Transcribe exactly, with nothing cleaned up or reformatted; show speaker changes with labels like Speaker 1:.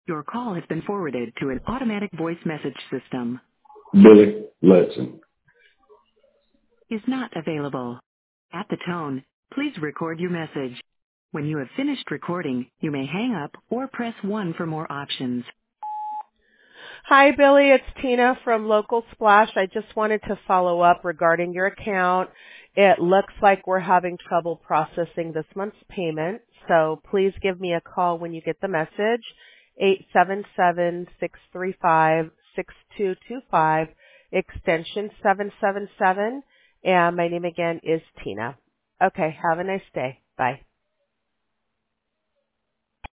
Speaker 1: Your call has been forwarded to an automatic voice message system.
Speaker 2: Billy Letson.
Speaker 1: Is not available. At the tone, please record your message. When you have finished recording, you may hang up or press one for more options.
Speaker 3: Hi, Billy. It's Tina from Local Splash. I just wanted to follow up regarding your account. It looks like we're having trouble processing this month's payment, so please give me a call when you get the message, eight seven seven, six three five, six two two five, extension seven seven seven, and my name again is Tina. Okay, have a nice day. Bye.